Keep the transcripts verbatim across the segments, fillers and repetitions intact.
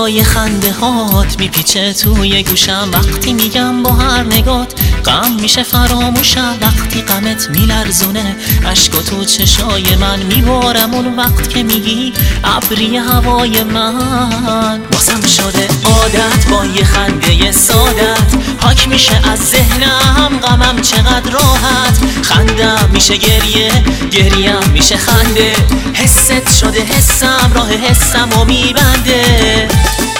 صدای خنده هات میپیچه توی گوشم وقتی میگم با هر نگات غم میشه فراموشم، وقتی غمت میلرزونه عشقا تو چشای من میبارم اون وقت که میگی ابری هوای من. واسم شده عادت با یه خنده سادت پاک میشه از ذهنم، غمم چقدر راحت، خندم میشه گریه، گریم میشه خنده، حست شده حسم راه حسم و میبنده.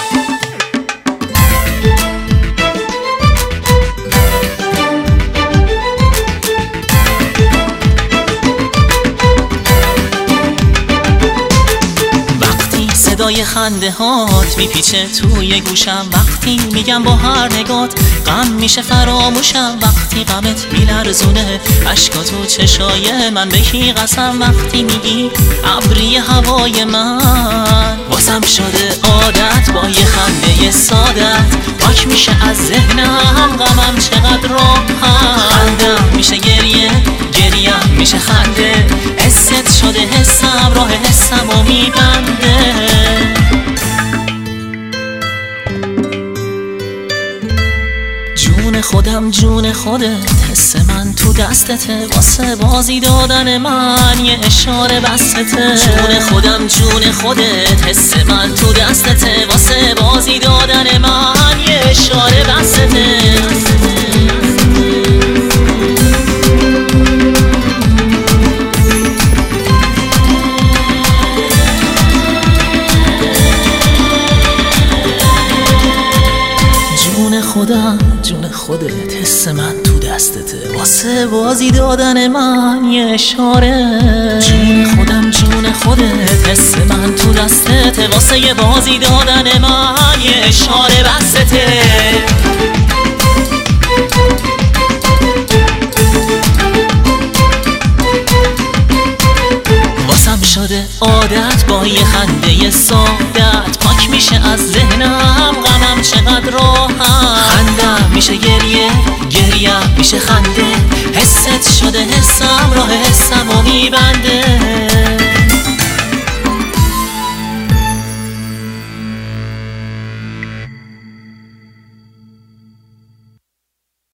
صدای خنده هات میپیچه توی گوشم وقتی میگم با هر نگات غم میشه فراموشم، وقتی غمت میلرزونه عشقا تو چشای من بگی قسم، وقتی میگی ابری هوای من. واسم شده عادت با یه خنده سادت پاک میشه از ذهنم، غمم چقدر راحت، خندم میشه گریه، گریم میشه خنده، حست شده حسم راه حسم و میبنده. جون خودم جون خودت حس من تو دستته، واسه بازی دادن من یه اشاره بستته. جون خودم جون خودت حس من تو دستته، واسه بازی دادن من یه اشاره بستته. خودم جون خودت حس من تو دستته، واسه بازی دادن من یه اشاره. جون خودم جون خودت حس من تو دستته، واسه یه بازی دادن من یه اشاره بستته. واسم شده عادت با یه خنده سادت پاک میشه از ذهنم، غمم چقدر راحت، خندم میشه گریه، گریم میشه خنده، حست شده حسم راه حسم و میبنده.